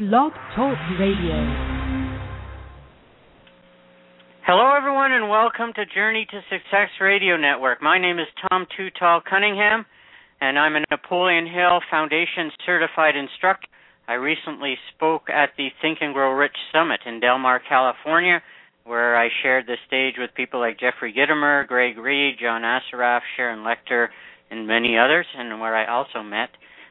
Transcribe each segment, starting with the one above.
Blog Talk Radio. Hello, everyone, and welcome to Journey to Success Radio Network. My name is Tom Too Tall Cunningham, and I'm a Napoleon Hill Foundation certified instructor. I recently spoke at the Think and Grow Rich Summit in Del Mar, California, where I shared the stage with people like Jeffrey Gitomer, Greg Reed, John Assaraf, Sharon Lecter, and many others, and where I also met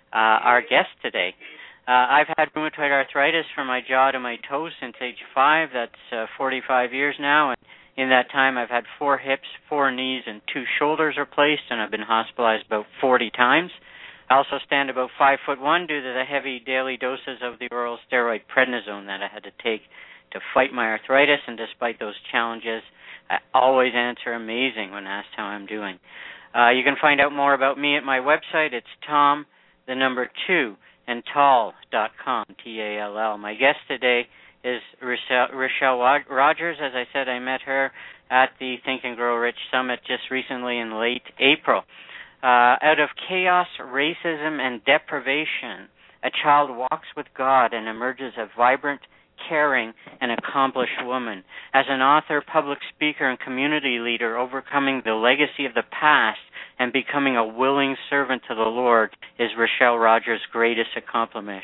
our guest today. I've had rheumatoid arthritis from my jaw to my toes since age 5. That's 45 years now. And in that time, I've had 4 hips, 4 knees, and 2 shoulders replaced, and I've been hospitalized about 40 times. I also stand about 5'1" due to the heavy daily doses of the oral steroid prednisone that I had to take to fight my arthritis. And despite those challenges, I always answer amazing when asked how I'm doing. You can find out more about me at my website. It's Tom, the number 2, and tall.com, T-A-L-L. My guest today is Rochelle Rogers. As I said, I met her at the Think and Grow Rich Summit just recently in late April. Out of chaos, racism, and deprivation, a child walks with God and emerges a vibrant, caring, and accomplished woman. As an author, public speaker, and community leader, overcoming the legacy of the past and becoming a willing servant to the Lord is Rochelle Rogers' greatest accomplishment.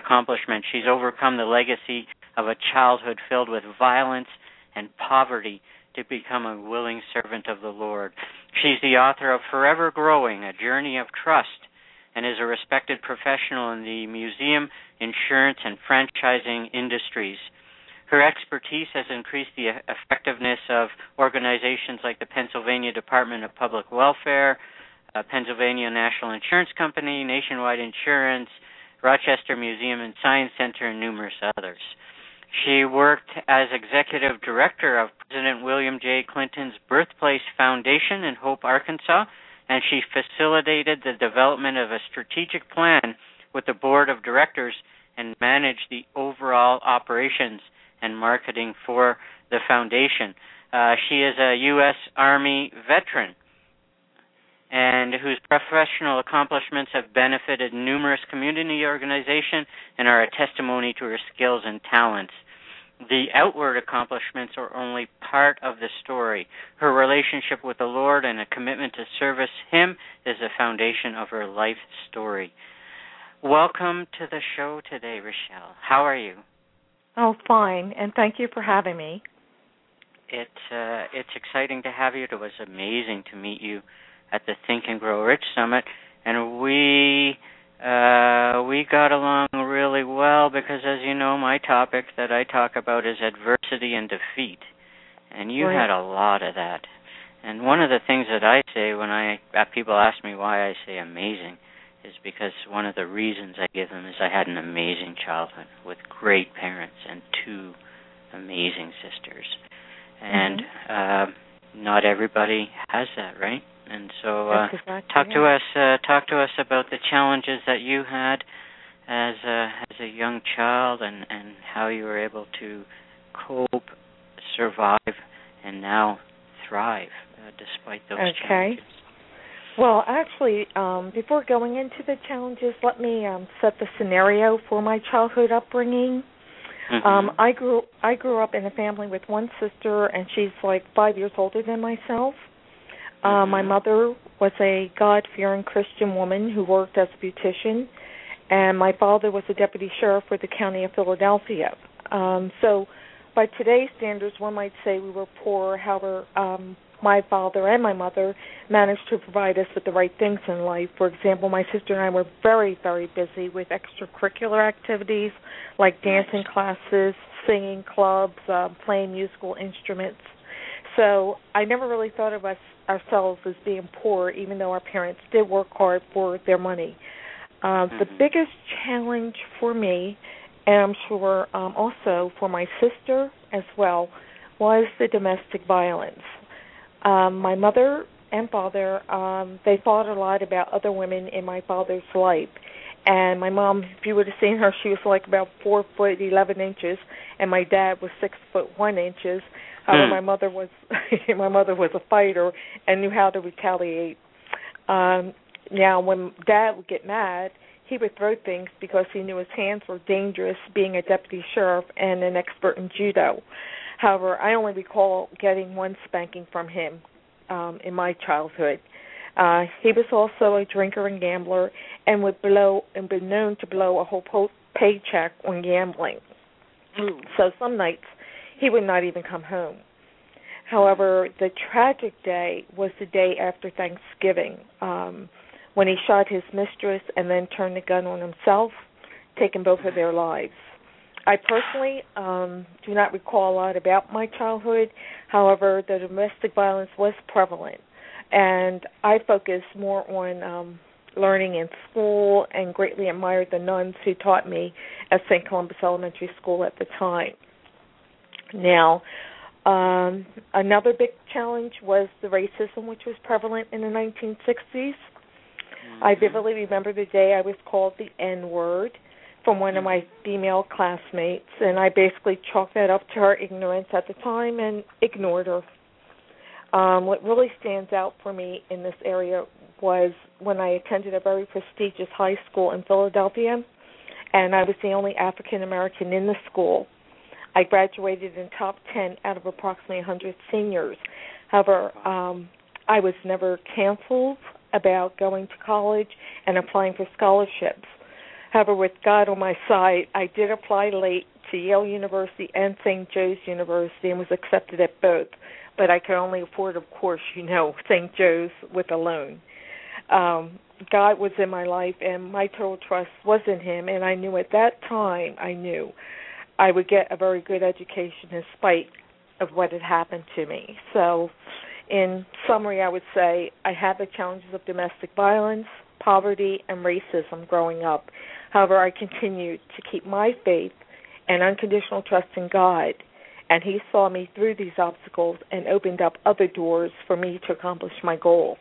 She's overcome the legacy of a childhood filled with violence and poverty to become a willing servant of the Lord. She's the author of Forever Growing, A Journey of Trust, and is a respected professional in the museum, insurance, and franchising industries. Her expertise has increased the effectiveness of organizations like the Pennsylvania Department of Public Welfare, Pennsylvania National Insurance Company, Nationwide Insurance, Rochester Museum and Science Center, and numerous others. She worked as executive director of President William J. Clinton's Birthplace Foundation in Hope, Arkansas, and she facilitated the development of a strategic plan with the board of directors and managed the overall operations and marketing for the foundation. She is a U.S. Army veteran and whose professional accomplishments have benefited numerous community organizations and are a testimony to her skills and talents. The outward accomplishments are only part of the story. Her relationship with the Lord and a commitment to service Him is the foundation of her life story. Welcome to the show today, Rochelle. How are you? Oh, fine, and thank you for having me. It's exciting to have you. It was amazing to meet you at the Think and Grow Rich Summit, and we got along really well because, as you know, my topic that I talk about is adversity and defeat, and you had a lot of that. And one of the things that I say when people ask me why I say amazing is because one of the reasons I give them is I had an amazing childhood with great parents and 2 amazing sisters. And not everybody has that, right? And so talk to us about the challenges that you had as a young child and how you were able to cope, survive, and now thrive despite those challenges. Well, actually, before going into the challenges, let me set the scenario for my childhood upbringing. I grew up in a family with one sister, and she's like 5 years older than myself. My mother was a God-fearing Christian woman who worked as a beautician, and my father was a deputy sheriff for the county of Philadelphia. So by today's standards, one might say we were poor. However, my father and my mother managed to provide us with the right things in life. For example, my sister and I were very, very busy with extracurricular activities like dancing classes, singing clubs, playing musical instruments. So I never really thought of ourselves as being poor, even though our parents did work hard for their money. The biggest challenge for me, and I'm sure also for my sister as well, was the domestic violence. My mother and father, they thought a lot about other women in my father's life. And my mom, if you would have seen her, she was like about 4 foot 11 inches, and my dad was 6 foot 1 inches. However, my mother was a fighter and knew how to retaliate. Now, when Dad would get mad, he would throw things because he knew his hands were dangerous, being a deputy sheriff and an expert in judo. However, I only recall getting one spanking from him in my childhood. He was also a drinker and gambler, and would been known to blow a whole paycheck on gambling. So some nights he would not even come home. However, the tragic day was the day after Thanksgiving, when he shot his mistress and then turned the gun on himself, taking both of their lives. I personally do not recall a lot about my childhood. However, the domestic violence was prevalent, and I focused more on learning in school and greatly admired the nuns who taught me at St. Columbus Elementary School at the time. Now, another big challenge was the racism which was prevalent in the 1960s. I vividly remember the day I was called the N-word from one of my female classmates, and I basically chalked that up to her ignorance at the time and ignored her. What really stands out for me in this area was when I attended a very prestigious high school in Philadelphia, and I was the only African American in the school. I graduated in top 10 out of approximately 100 seniors. However, I was never canceled about going to college and applying for scholarships. However, with God on my side, I did apply late to Yale University and St. Joe's University and was accepted at both. But I could only afford, of course, St. Joe's with a loan. God was in my life, and my total trust was in him, and I knew at that time, I would get a very good education in spite of what had happened to me. So, in summary, I would say I had the challenges of domestic violence, poverty, and racism growing up. However, I continued to keep my faith and unconditional trust in God, and he saw me through these obstacles and opened up other doors for me to accomplish my goals.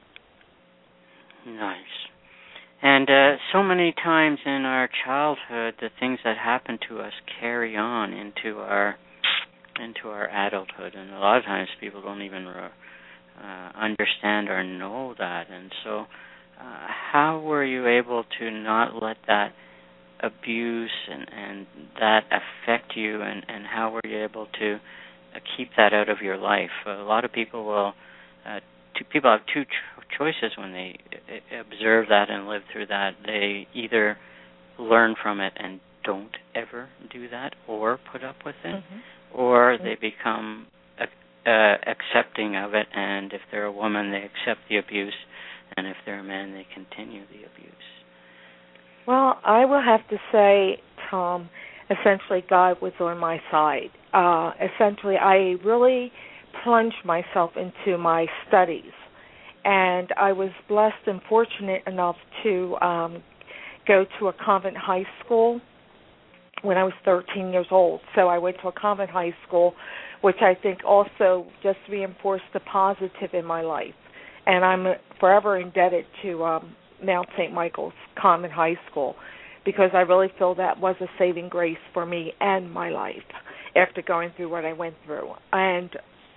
Nice. And so many times in our childhood, the things that happen to us carry on into our adulthood, and a lot of times people don't even understand or know that. And so, how were you able to not let that abuse and that affect you, and how were you able to keep that out of your life? A lot of people people have two choices when they observe that and live through that. They either learn from it and don't ever do that or put up with it, or they become accepting of it, and if they're a woman, they accept the abuse, and if they're a man, they continue the abuse. Well, I will have to say, Tom, essentially God was on my side. Essentially, I really plunged myself into my studies, and I was blessed and fortunate enough to go to a convent high school when I was 13 years old. So I went to a convent high school, which I think also just reinforced the positive in my life. And I'm forever indebted to Mount St. Michael's Convent High School, because I really feel that was a saving grace for me and my life after going through what I went through. And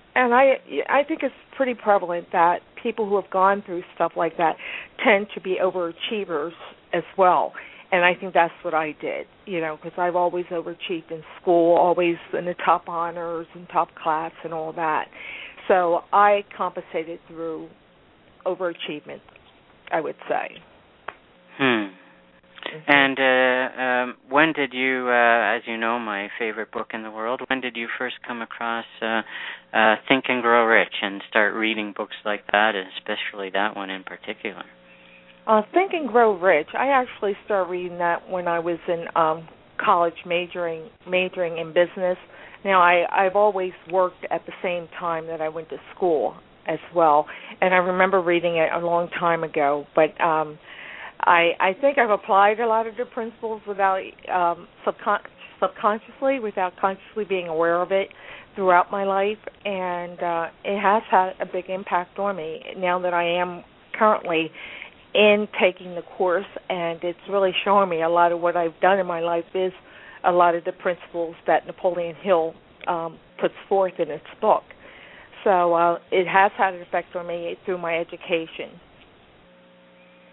I think it's pretty prevalent that people who have gone through stuff like that tend to be overachievers as well. And I think that's what I did, because I've always overachieved in school, always in the top honors and top class and all that. So I compensated through overachievement, I would say. And when did you, as you know, my favorite book in the world, when did you first come across Think and Grow Rich and start reading books like that, especially that one in particular? Think and Grow Rich, I actually started reading that when I was in college majoring in business. Now, I've always worked at the same time that I went to school as well, and I remember reading it a long time ago, but I think I've applied a lot of the principles without subconsciously, without consciously being aware of it throughout my life, and it has had a big impact on me now that I am currently in taking the course, and it's really showing me a lot of what I've done in my life is a lot of the principles that Napoleon Hill puts forth in its book. So it has had an effect on me through my education.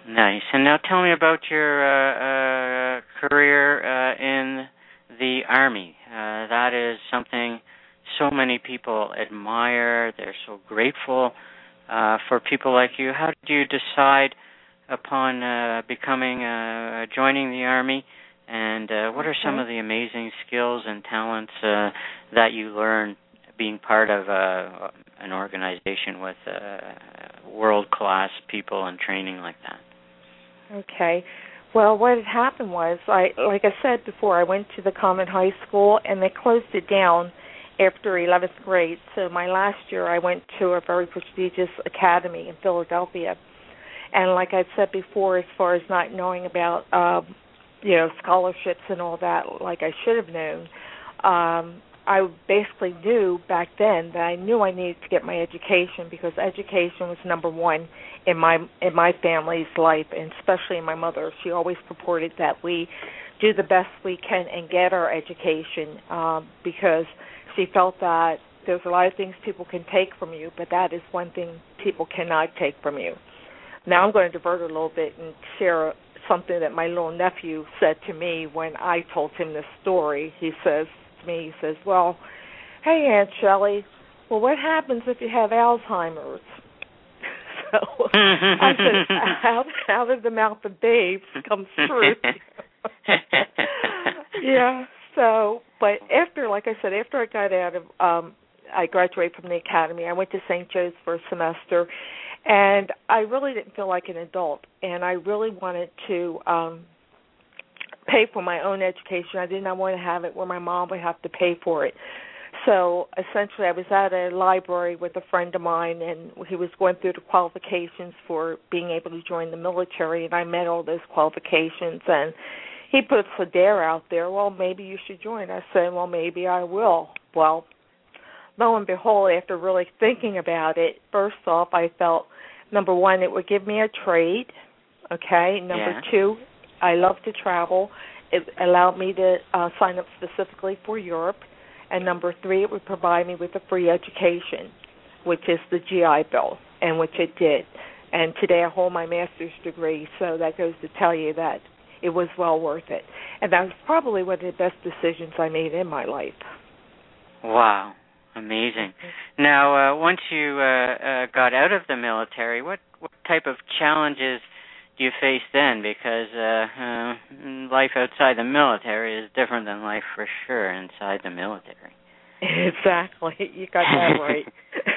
Nice. And now tell me about your career in the Army. That is something so many people admire. They're so grateful for people like you. How did you decide upon joining the Army? And what are some of the amazing skills and talents that you learned being part of an organization with world-class people and training like that? Okay. Well, what had happened was, like I said before, I went to the Convent High School, and they closed it down after 11th grade. So my last year, I went to a very prestigious academy in Philadelphia. And like I said before, as far as not knowing about, scholarships and all that, like I should have known, I basically knew back then that I knew I needed to get my education, because education was number one in my family's life, and especially in my mother. She always purported that we do the best we can and get our education, because she felt that there's a lot of things people can take from you, but that is one thing people cannot take from you. Now I'm going to divert a little bit and share something that my little nephew said to me when I told him this story. He says to me, well, hey, Aunt Shelley, well, what happens if you have Alzheimer's? So I said, out of the mouth of babes comes truth. Yeah. So, but after I got out of, I graduated from the academy, I went to St. Joe's for a semester, and I really didn't feel like an adult, and I really wanted to pay for my own education. I did not want to have it where my mom would have to pay for it. So essentially I was at a library with a friend of mine, and he was going through the qualifications for being able to join the military, and I met all those qualifications, and he puts a dare out there, well, maybe you should join. I said, well, maybe I will. Well, lo and behold, after really thinking about it, first off, I felt, number one, it would give me a trade, okay? Number two, I love to travel. It allowed me to sign up specifically for Europe. And number three, it would provide me with a free education, which is the GI Bill, and which it did. And today I hold my master's degree, so that goes to tell you that it was well worth it. And that was probably one of the best decisions I made in my life. Wow. Amazing. Now, once you got out of the military, what type of challenges do you face then? Because life outside the military is different than life for sure inside the military. Exactly. You got that right.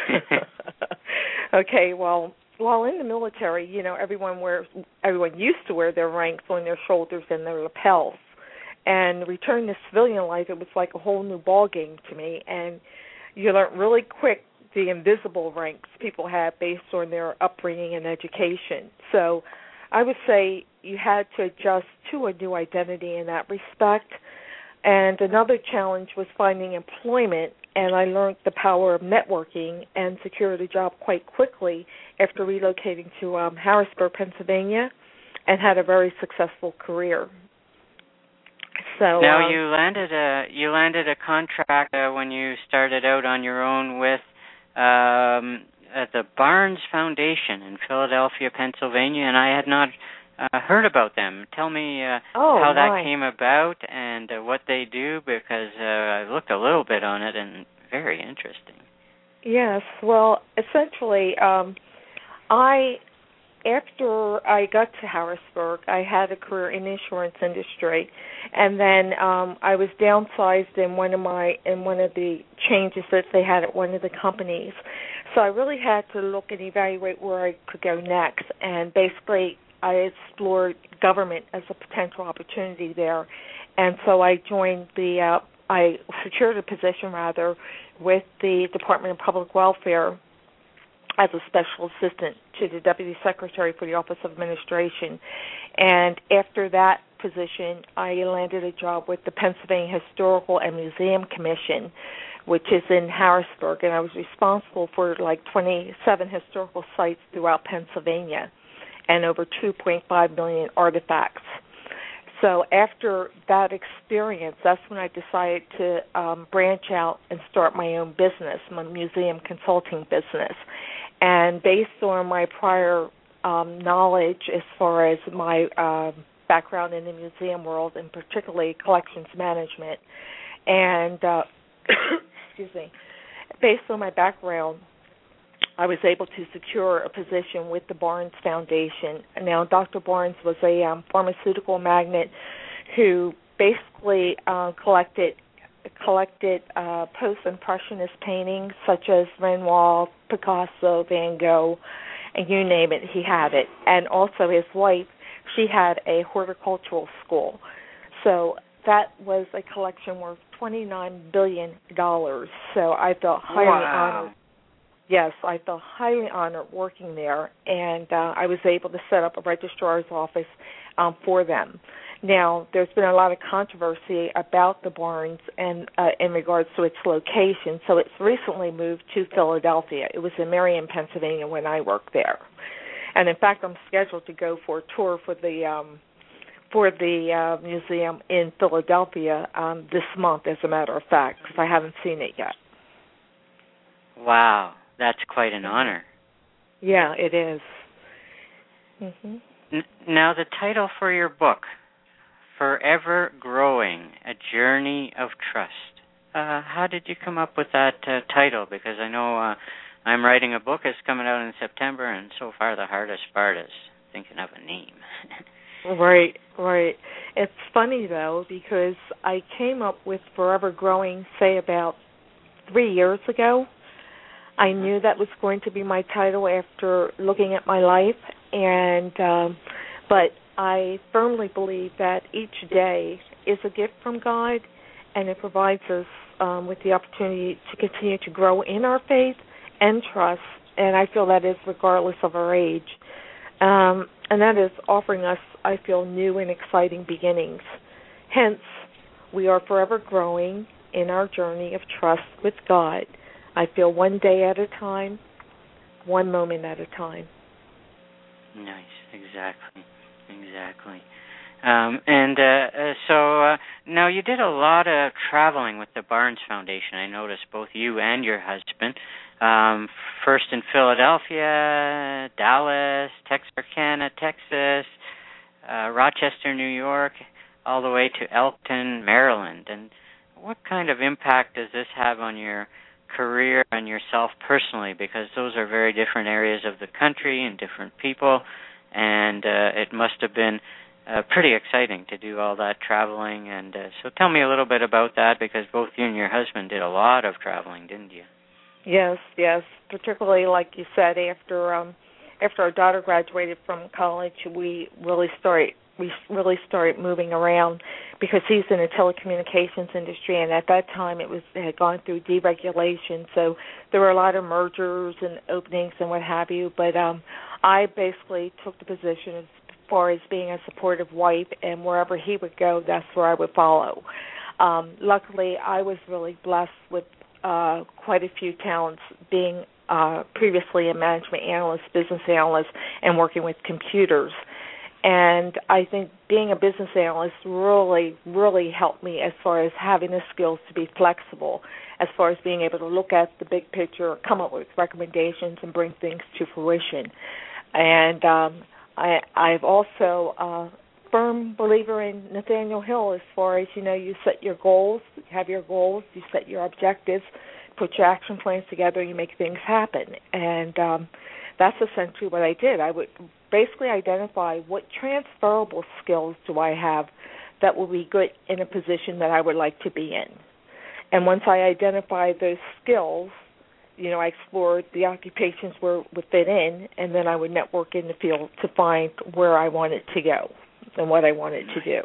Okay, well, while in the military, everyone used to wear their ranks on their shoulders and their lapels. And returning to civilian life, it was like a whole new ball game to me. And you learn really quick the invisible ranks people have based on their upbringing and education. So I would say you had to adjust to a new identity in that respect. And another challenge was finding employment, and I learned the power of networking and secured a job quite quickly after relocating to Harrisburg, Pennsylvania, and had a very successful career. So now you landed a contract when you started out on your own with at the Barnes Foundation in Philadelphia, Pennsylvania, and I had not heard about them. Tell me how that came about and what they do, because I looked a little bit on it and very interesting. Yes, well, essentially, after I got to Harrisburg, I had a career in the insurance industry, and then I was downsized in one of the changes that they had at one of the companies. So I really had to look and evaluate where I could go next, and basically I explored government as a potential opportunity there, and so I secured a position with the Department of Public Welfare as a special assistant to the Deputy Secretary for the Office of Administration. And after that position, I landed a job with the Pennsylvania Historical and Museum Commission, which is in Harrisburg, and I was responsible for 27 historical sites throughout Pennsylvania and over 2.5 million artifacts. So after that experience, that's when I decided to branch out and start my own business, my museum consulting business. And based on my prior knowledge as far as my background in the museum world, and particularly collections management. And excuse me, based on my background, I was able to secure a position with the Barnes Foundation. Now, Dr. Barnes was a pharmaceutical magnate who basically collected post-impressionist paintings such as Renoir, Picasso, Van Gogh, and you name it, he had it. And also his wife, she had a horticultural school. So that was a collection worth $29 billion. So I felt highly honored. Yes, I felt highly honored working there, and I was able to set up a registrar's office for them. Now, there's been a lot of controversy about the Barnes and in regards to its location, so it's recently moved to Philadelphia. It was in Marion, Pennsylvania when I worked there. And in fact, I'm scheduled to go for a tour for the museum in Philadelphia this month, as a matter of fact, because I haven't seen it yet. Wow, that's quite an honor. Yeah, it is. Mm-hmm. Now, the title for your book, Forever Growing, A Journey of Trust. How did you come up with that title? Because I know I'm writing a book. It's coming out in September, and so far the hardest part is thinking of a name. Right. It's funny, though, because I came up with Forever Growing, say, about 3 years ago. I knew that was going to be my title after looking at my life, and but I firmly believe that each day is a gift from God, and it provides us with the opportunity to continue to grow in our faith and trust, and I feel that is regardless of our age. And that is offering us, I feel, new and exciting beginnings. Hence, we are forever growing in our journey of trust with God. I feel one day at a time, one moment at a time. Nice, exactly. So now you did a lot of traveling with the Barnes Foundation. I noticed both you and your husband. First in Philadelphia, Dallas, Texarkana, Texas, Rochester, New York, all the way to Elkton, Maryland. And what kind of impact does this have on your career and yourself personally? Because those are very different areas of the country and different people, and it must have been pretty exciting to do all that traveling. And so tell me a little bit about that, because both you and your husband did a lot of traveling, didn't you? Yes, particularly like you said, after our daughter graduated from college, we really started moving around, because he's in the telecommunications industry, and at that time it had gone through deregulation, so there were a lot of mergers and openings and what have you. But I basically took the position as far as being a supportive wife, and wherever he would go, that's where I would follow. Luckily, I was really blessed with quite a few talents, being previously a management analyst, business analyst, and working with computers. And I think being a business analyst really, really helped me as far as having the skills to be flexible, as far as being able to look at the big picture, come up with recommendations, and bring things to fruition. And I've also a firm believer in Nathaniel Hill, as far as, you set your goals, you have your goals, you set your objectives, put your action plans together, you make things happen. And that's essentially what I did. I would basically identify what transferable skills do I have that will be good in a position that I would like to be in. And once I identified those skills, I explored the occupations where it would fit in, and then I would network in the field to find where I wanted to go and what I wanted to do.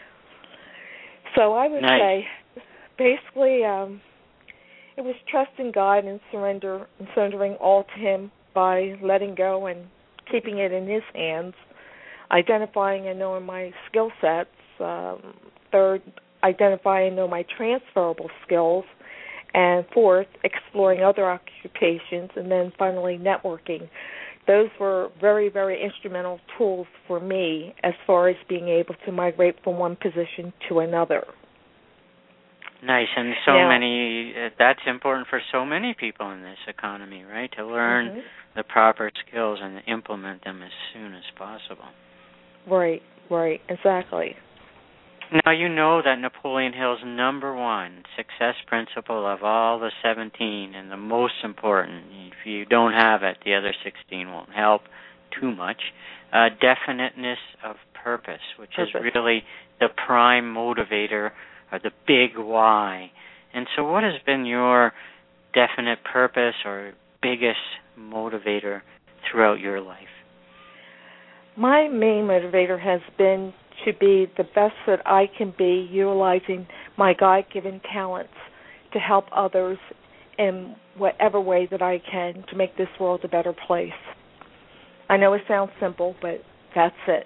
So I would say basically it was trusting God and surrendering all to Him by letting go and keeping it in His hands, identifying and knowing my skill sets. Third, identify and know my transferable skills. And fourth, exploring other occupations. And then finally, networking. Those were very, very instrumental tools for me as far as being able to migrate from one position to another. Nice, and many, that's important for so many people in this economy, right? To learn the proper skills and implement them as soon as possible. Right, exactly. Now, you know that Napoleon Hill's number one success principle of all the 17, and the most important, if you don't have it, the other 16 won't help too much, definiteness of purpose, which is really the prime motivator, or the big why. And so what has been your definite purpose or biggest motivator throughout your life? My main motivator has been to be the best that I can be, utilizing my God-given talents to help others in whatever way that I can to make this world a better place. I know it sounds simple, but that's it.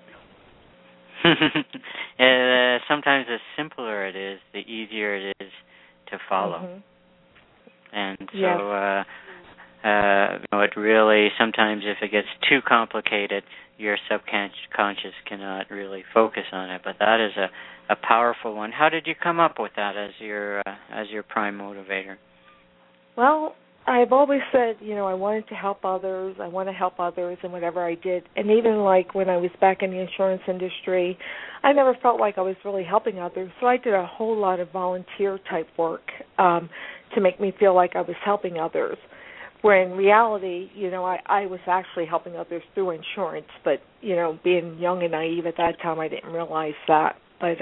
Sometimes the simpler it is, the easier it is to follow. And so it really, sometimes if it gets too complicated, your subconscious cannot really focus on it. But that is a powerful one. How did you come up with that as your prime motivator? Well, I've always said, I wanted to help others. I want to help others in whatever I did. And even like when I was back in the insurance industry, I never felt like I was really helping others. So I did a whole lot of volunteer type work to make me feel like I was helping others. Where in reality, I was actually helping others through insurance. But, being young and naive at that time, I didn't realize that. But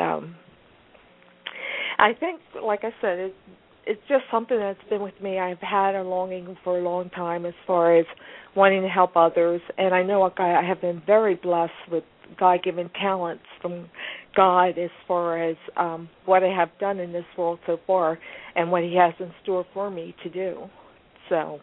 I think, like I said, it's just something that's been with me. I've had a longing for a long time as far as wanting to help others. And I know I have been very blessed with God-given talents from God as far as what I have done in this world so far and what He has in store for me to do. So.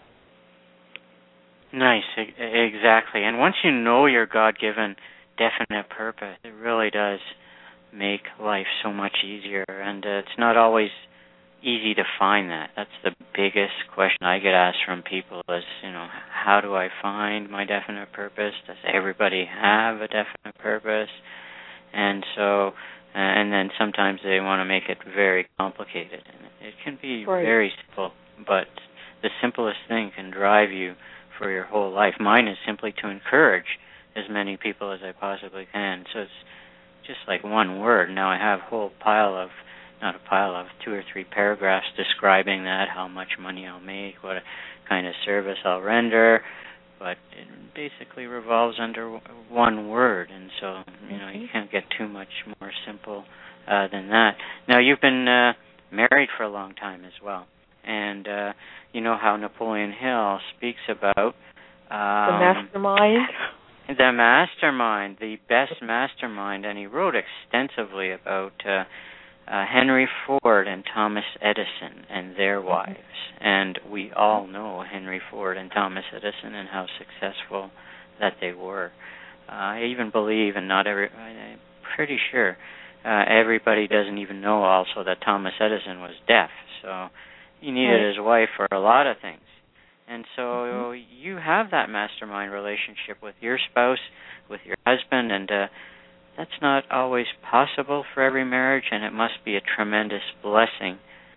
Nice, exactly. And once you know your God-given definite purpose, it really does make life so much easier. And it's not always easy to find that. That's the biggest question I get asked from people is, how do I find my definite purpose? Does everybody have a definite purpose? And so, and then sometimes they want to make it very complicated. And it can be very simple, but the simplest thing can drive you for your whole life. Mine is simply to encourage as many people as I possibly can. So it's just like one word. Now I have a whole not a pile of 2 or 3 paragraphs describing that, how much money I'll make, what kind of service I'll render, but it basically revolves under one word, and so, you can't get too much more simple than that. Now, you've been married for a long time as well, and you know how Napoleon Hill speaks about the mastermind? The mastermind, the best mastermind, and he wrote extensively about Henry Ford and Thomas Edison and their wives. And we all know Henry Ford and Thomas Edison and how successful that they were. I even believe, and I'm pretty sure, everybody doesn't even know also that Thomas Edison was deaf. So he needed his wife for a lot of things. And so you have that mastermind relationship with your spouse, with your husband, and that's not always possible for every marriage, and it must be a tremendous blessing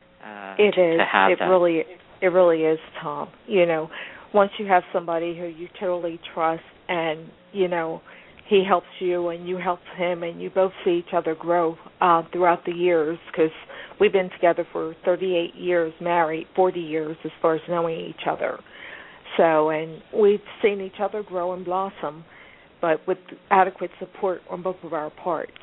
to have that. It really is, Tom. Once you have somebody who you totally trust and, he helps you and you help him and you both see each other grow throughout the years, because we've been together for 38 years, married 40 years as far as knowing each other. So, and we've seen each other grow and blossom, but with adequate support on both of our parts.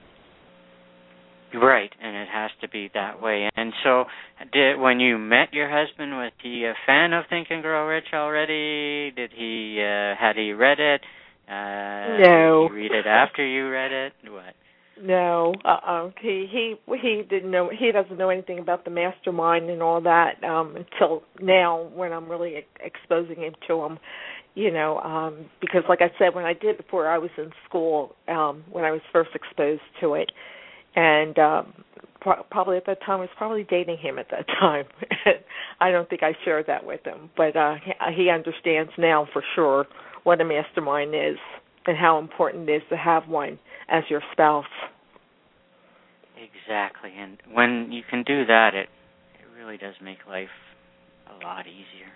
Right, and it has to be that way. And so, when you met your husband, was he a fan of Think and Grow Rich already? Had he read it? No. Did he read it after you read it? What? No. He didn't know. He doesn't know anything about the mastermind and all that until now, when I'm really exposing him to him. Because like I said, when I did before, I was in school when I was first exposed to it. And probably at that time, I was probably dating him at that time. I don't think I shared that with him. But he understands now for sure what a mastermind is and how important it is to have one as your spouse. exactly. And when you can do that, it really does make life a lot easier.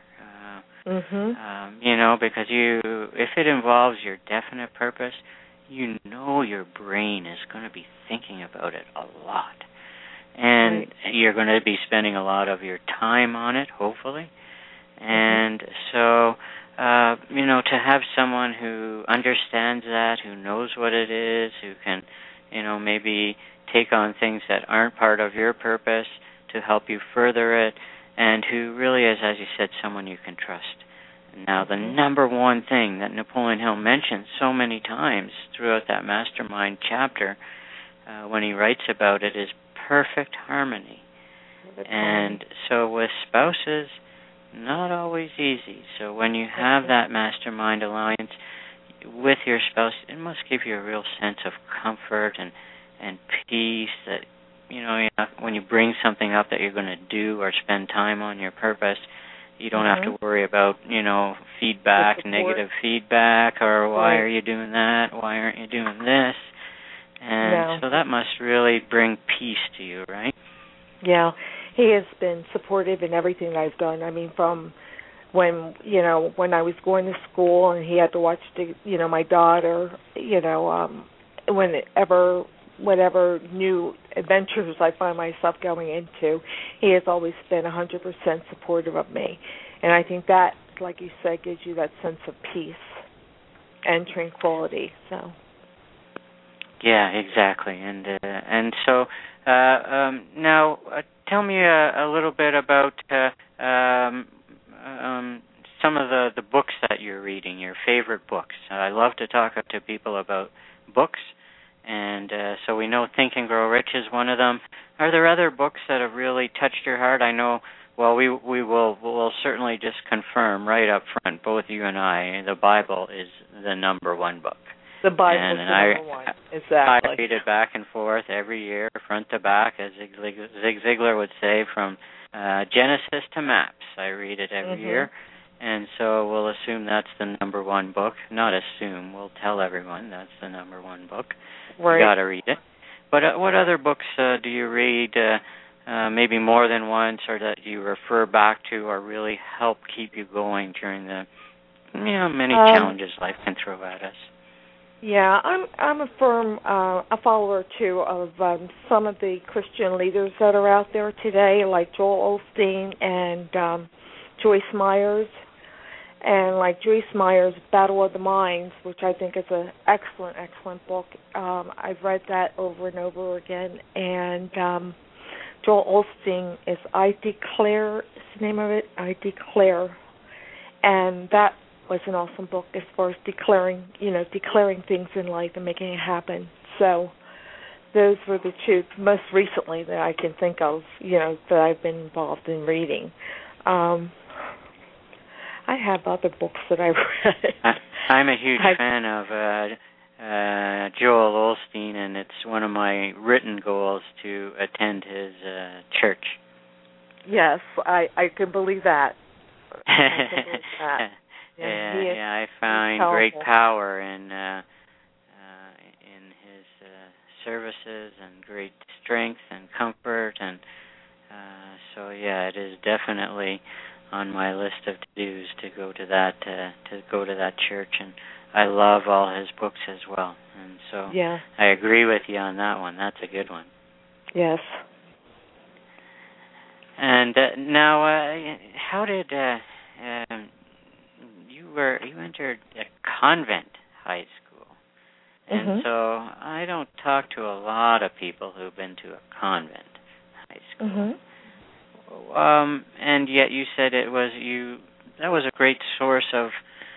Because if it involves your definite purpose, your brain is going to be thinking about it a lot. And you're going to be spending a lot of your time on it, hopefully. And so, to have someone who understands that, who knows what it is, who can, maybe take on things that aren't part of your purpose to help you further it, and who really is, as you said, someone you can trust. Now, the number one thing that Napoleon Hill mentions so many times throughout that Mastermind chapter, when he writes about it, is perfect harmony. And so with spouses, not always easy. So when you have that Mastermind alliance with your spouse, it must give you a real sense of comfort and peace that, when you bring something up that you're going to do or spend time on your purpose, you don't have to worry about, feedback, negative feedback, or why are you doing that? Why aren't you doing this? And so that must really bring peace to you, right? Yeah, he has been supportive in everything that I've done. I mean, from when I was going to school and he had to watch my daughter, whatever new adventures I find myself going into, he has always been 100% supportive of me. And I think that, like you said, gives you that sense of peace and tranquility. So. Yeah, exactly. And so now tell me a little bit about some of the books that you're reading, your favorite books. I love to talk to people about books. And so we know Think and Grow Rich is one of them. Are there other books that have really touched your heart? I know, well, we'll certainly just confirm right up front, both you and I, the Bible is the number one book. The Bible is the number one, exactly. I read it back and forth every year, front to back, as Zig Ziglar would say, from Genesis to Maps. I read it every year. And so we'll assume that's the number one book. Not assume, we'll tell everyone that's the number one book. Right. You got to read it. But what other books do you read, maybe more than once, or that you refer back to, or really help keep you going during the many challenges life can throw at us? Yeah, I'm a firm a follower too of some of the Christian leaders that are out there today, like Joel Osteen and Joyce Myers. And like Joyce Myers' Battle of the Minds, which I think is an excellent, excellent book. I've read that over and over again. And Joel Osteen is I Declare, is the name of it, I Declare. And that was an awesome book as far as declaring things in life and making it happen. So those were the two most recently that I can think of, that I've been involved in reading. I have other books that I've read. I'm a huge fan of Joel Osteen, and it's one of my written goals to attend his church. Yes, I can believe that. I find great power in his services and great strength and comfort, and so it is definitely on my list of to-dos to go to that church, and I love all his books as well. And so I agree with you on that one. That's a good one. Yes. And now, how did you entered a convent high school? And so I don't talk to a lot of people who've been to a convent high school. And yet you said that was a great source of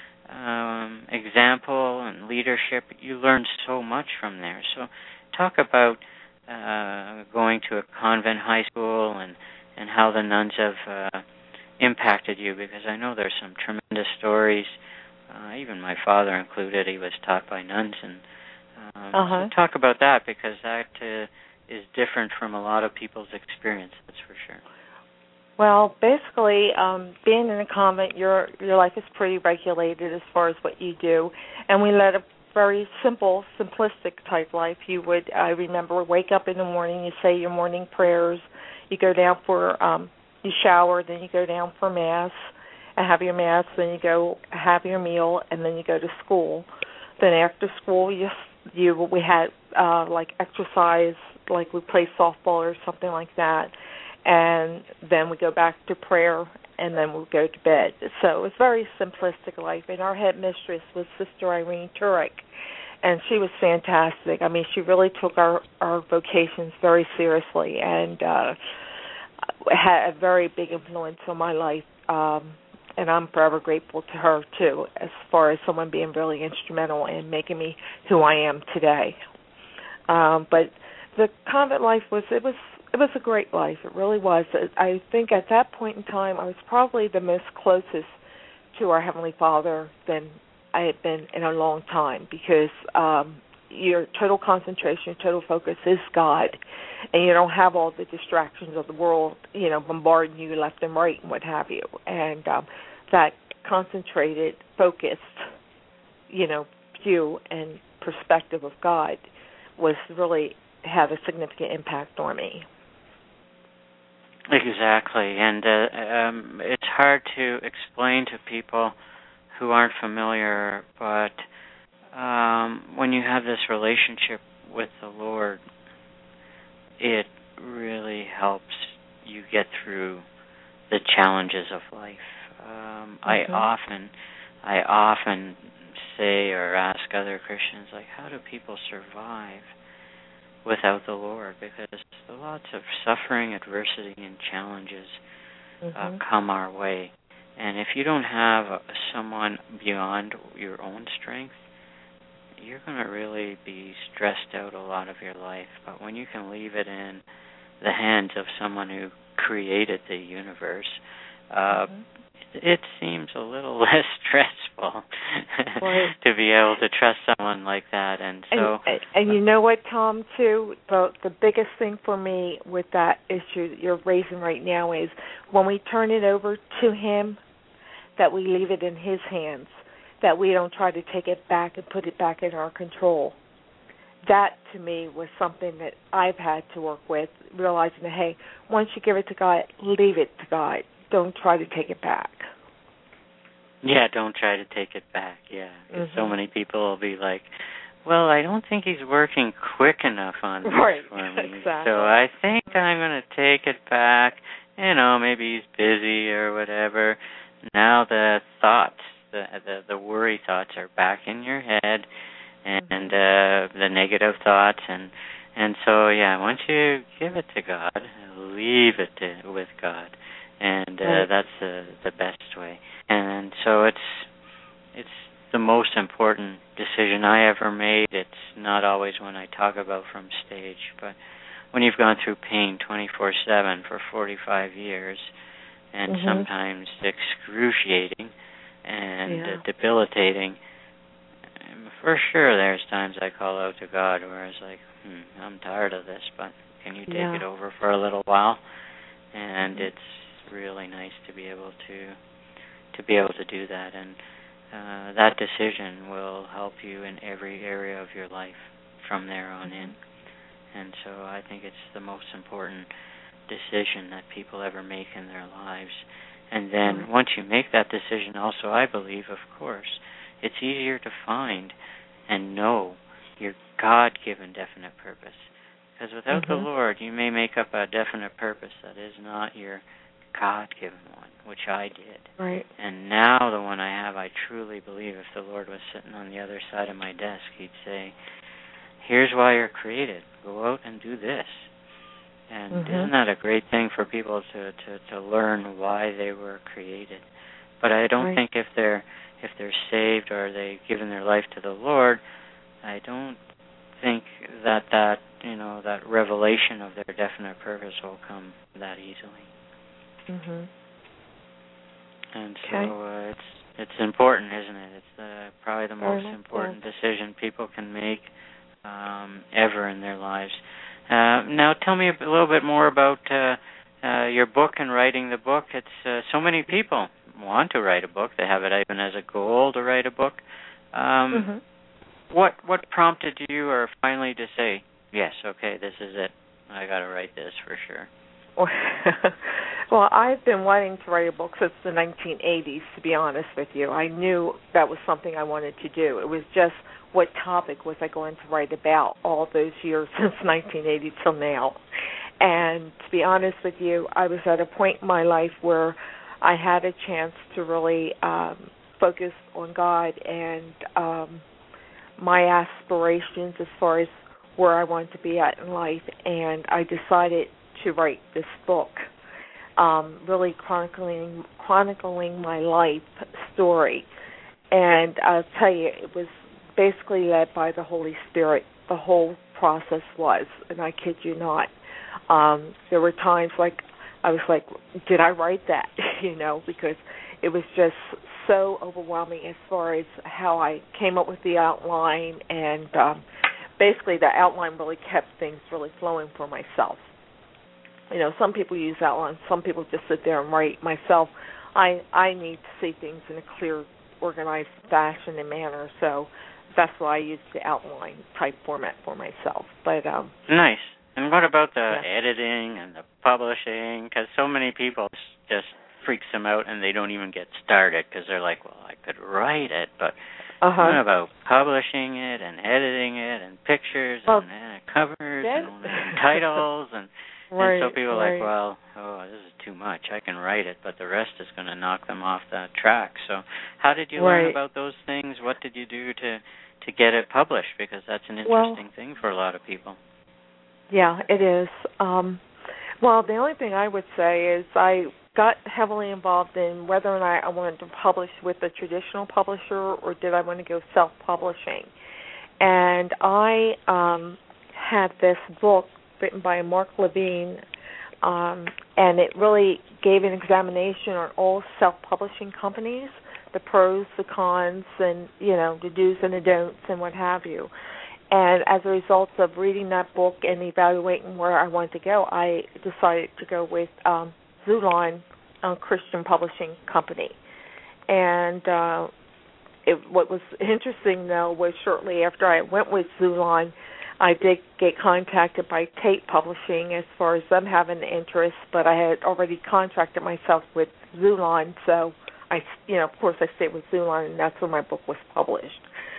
example and leadership. You learned so much from there. So talk about going to a convent high school and how the nuns have impacted you, because I know there's some tremendous stories, even my father included. He was taught by nuns. And so talk about that, because that is different from a lot of people's experience, that's for sure. Well, basically, being in a convent, your life is pretty regulated as far as what you do, and we let a very simple, simplistic type life. I remember, wake up in the morning, you say your morning prayers, you go down for, you shower, then you go down for Mass, and have your Mass, then you go have your meal, and then you go to school. Then after school, we had like exercise, like we play softball or something like that, and then we go back to prayer, and then we'll go to bed. So it's very simplistic life. And our head mistress was Sister Irene Turek, and she was fantastic. I mean, she really took our vocations very seriously and had a very big influence on my life. And I'm forever grateful to her, too, as far as someone being really instrumental in making me who I am today. But the convent life was a great life. It really was. I think at that point in time, I was probably the most closest to our Heavenly Father than I had been in a long time, because your total concentration, your total focus is God, and you don't have all the distractions of the world, bombarding you left and right and what have you. And that concentrated, focused, view and perspective of God was really had a significant impact on me. Exactly, and it's hard to explain to people who aren't familiar, but when you have this relationship with the Lord, it really helps you get through the challenges of life. I often say or ask other Christians, like, how do people survive without the Lord? Because lots of suffering, adversity, and challenges come our way. And if you don't have someone beyond your own strength, you're going to really be stressed out a lot of your life. But when you can leave it in the hands of someone who created the universe, it seems a little less stressful to be able to trust someone like that. And so, and you know what, Tom, too, the biggest thing for me with that issue that you're raising right now is when we turn it over to Him, that we leave it in His hands, that we don't try to take it back and put it back in our control. That, to me, was something that I've had to work with, realizing that, hey, once you give it to God, leave it to God. Don't try to take it back. Yeah, don't try to take it back, yeah. So many people will be like, well, I don't think He's working quick enough on this for me. Exactly. So I think I'm going to take it back. Maybe He's busy or whatever. Now the thoughts, the worry thoughts are back in your head, and the negative thoughts, and so once you give it to God, leave it with God, and that's the best way. And so it's the most important decision I ever made. It's not always one I talk about from stage, but when you've gone through pain 24/7 for 45 years, and sometimes excruciating and debilitating, for sure there's times I call out to God where I was like, I'm tired of this, but can you take it over for a little while? And it's really nice to be able to do that, and that decision will help you in every area of your life from there on in. And so I think it's the most important decision that people ever make in their lives. And then once you make that decision, also I believe, of course, it's easier to find and know your God-given definite purpose. Because without the Lord, you may make up a definite purpose that is not your God-given one, which I did. Right. And now the one I have, I truly believe if the Lord was sitting on the other side of my desk, He'd say, here's why you're created. Go out and do this. And isn't that a great thing for people to learn why they were created? But I don't think if they're saved or they've given their life to the Lord, I don't think that revelation of their definite purpose will come that easily. And so it's important, isn't it? It's probably the most important decision people can make ever in their lives. Now, tell me a little bit more about your book and writing the book. It's so many people want to write a book. They have it even as a goal to write a book. what prompted you, or finally to say, yes, okay, this is it. I got to write this for sure. Well, I've been wanting to write a book since the 1980s, to be honest with you. I knew that was something I wanted to do. It was just what topic was I going to write about all those years since 1980 till now. And to be honest with you, I was at a point in my life where I had a chance to really focus on God and my aspirations as far as where I wanted to be at in life, and I decided to write this book, really chronicling my life story. And I'll tell you, it was basically led by the Holy Spirit. The whole process was, and I kid you not. There were times like I was like, did I write that? Because it was just so overwhelming as far as how I came up with the outline, and basically the outline really kept things really flowing for myself. Some people use outlines, some people just sit there and write. Myself, I need to see things in a clear, organized fashion and manner, so that's why I use the outline type format for myself. But nice. And what about the editing and the publishing? Because so many people just freaks them out and they don't even get started because they're like, well, I could write it, but what about publishing it and editing it and pictures and covers and titles and so people are like, well, this is too much. I can write it, but the rest is going to knock them off the track. So how did you learn about those things? What did you do to get it published? Because that's an interesting thing for a lot of people. Yeah, it is. Well, the only thing I would say is I got heavily involved in whether or not I wanted to publish with a traditional publisher or did I want to go self-publishing. And I had this book written by Mark Levine, and it really gave an examination on all self-publishing companies, the pros, the cons, and, the do's and the don'ts and what have you. And as a result of reading that book and evaluating where I wanted to go, I decided to go with Xulon Christian Publishing Company. And what was interesting, though, was shortly after I went with Xulon, I did get contacted by Tate Publishing as far as them having interest, but I had already contracted myself with Xulon, so of course I stayed with Xulon, and that's where my book was published.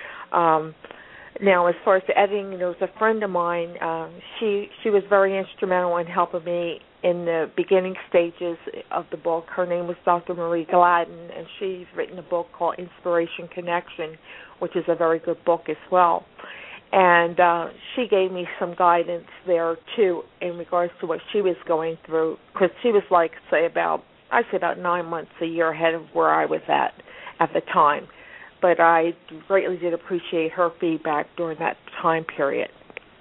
Now, as far as the editing, there was a friend of mine. She was very instrumental in helping me in the beginning stages of the book. Her name was Dr. Marie Gladden, and she's written a book called Inspiration Connection, which is a very good book as well. And she gave me some guidance there, too, in regards to what she was going through, because she was like, I'd say about 9 months, a year ahead of where I was at the time. But I greatly did appreciate her feedback during that time period.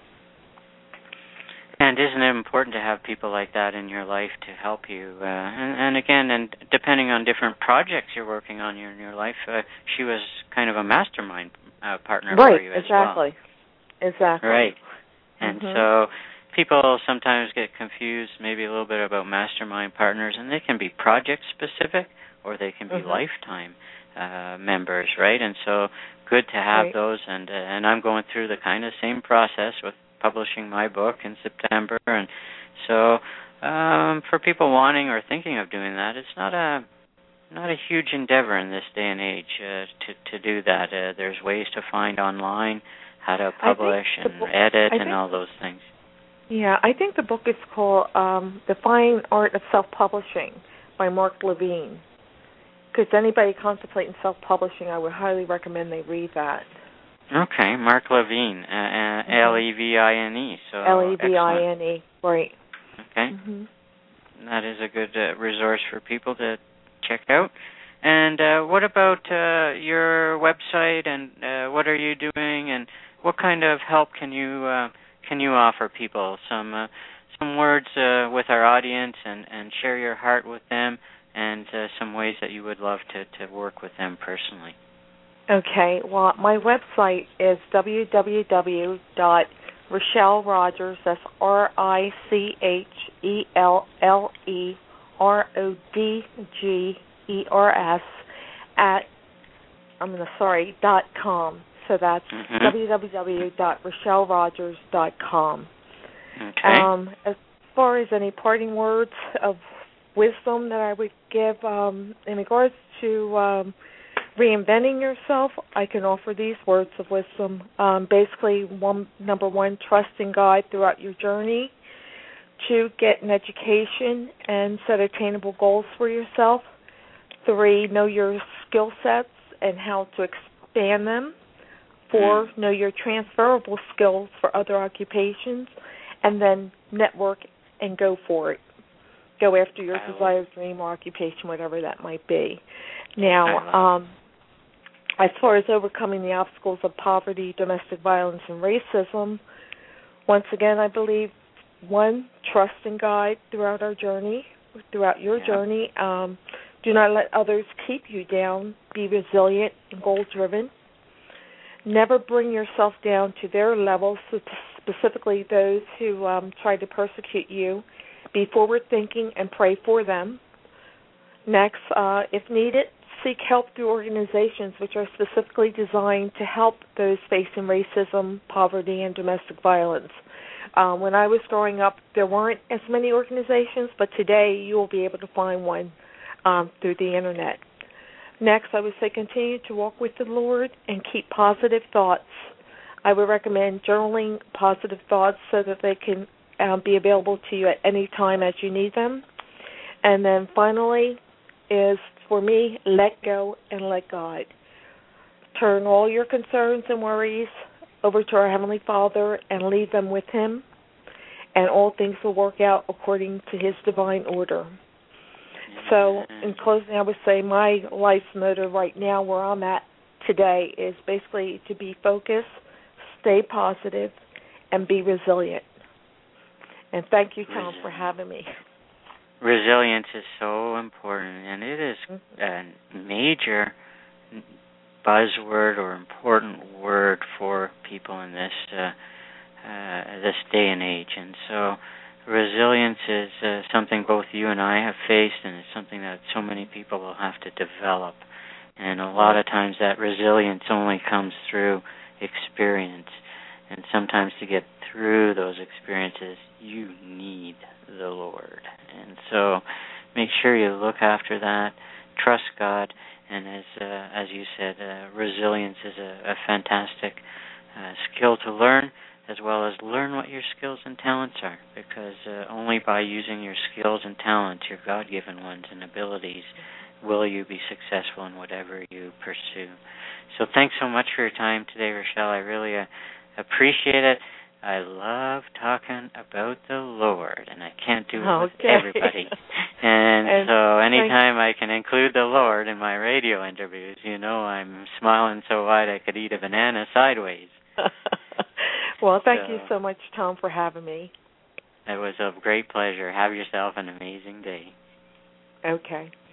And isn't it important to have people like that in your life to help you? And depending on different projects you're working on in your life, she was kind of a mastermind partner for you as well. Exactly. Right. And so people sometimes get confused maybe a little bit about mastermind partners, and they can be project-specific or they can be lifetime members, right? And so good to have those, and I'm going through the kind of same process with publishing my book in September, and so for people wanting or thinking of doing that, it's not a huge endeavor in this day and age to do that. There's ways to find online how to publish and edit and all those things. Yeah, I think the book is called The Fine Art of Self-Publishing by Mark Levine. Because anybody contemplating self-publishing, I would highly recommend they read that. Okay, Mark Levine, Levine. So Levine, right. Okay. That is a good resource for people to check out. And what about your website, and what are you doing, and what kind of help can you offer people? Some words with our audience, and share your heart with them, and some ways that you would love to work with them personally. Okay. Well, my website is www.RachelleRogers, that's RachelleRodgers, .com. So that's www.rochellerogers.com. Okay. As far as any parting words of wisdom that I would give in regards to reinventing yourself, I can offer these words of wisdom. Basically, number one, trust in God throughout your journey. 2, get an education and set attainable goals for yourself. 3, know your skill sets and how to expand them. 4, know your transferable skills for other occupations. And then network and go for it. Go after your desired dream or occupation, whatever that might be. Now, as far as overcoming the obstacles of poverty, domestic violence, and racism, once again, I believe, 1, trust in God throughout our journey, throughout your journey. Do not let others keep you down. Be resilient and goal-driven. Never bring yourself down to their level, specifically those who try to persecute you. Be forward-thinking and pray for them. Next, if needed, seek help through organizations which are specifically designed to help those facing racism, poverty, and domestic violence. When I was growing up, there weren't as many organizations, but today you will be able to find one through the Internet. Next, I would say continue to walk with the Lord and keep positive thoughts. I would recommend journaling positive thoughts so that they can be available to you at any time as you need them. And then finally is, for me, let go and let God. Turn all your concerns and worries over to our Heavenly Father and leave them with Him, and all things will work out according to His divine order. So, in closing, I would say my life's motto right now, where I'm at today, is basically to be focused, stay positive, and be resilient. And thank you, Tom, for having me. Resilience is so important, and it is a major buzzword or important word for people in this this day and age. And so resilience is something both you and I have faced, and it's something that so many people will have to develop. And a lot of times that resilience only comes through experience. And sometimes to get through those experiences, you need the Lord. And so make sure you look after that, trust God, and as you said, resilience is a fantastic skill to learn, as well as learn what your skills and talents are, because only by using your skills and talents, your God-given ones and abilities, will you be successful in whatever you pursue. So thanks so much for your time today, Rochelle. I really appreciate it. I love talking about the Lord, and I can't do it with everybody. And so anytime I can include the Lord in my radio interviews, you know I'm smiling so wide I could eat a banana sideways. Well, thank you so much, Tom, for having me. It was a great pleasure. Have yourself an amazing day. Okay.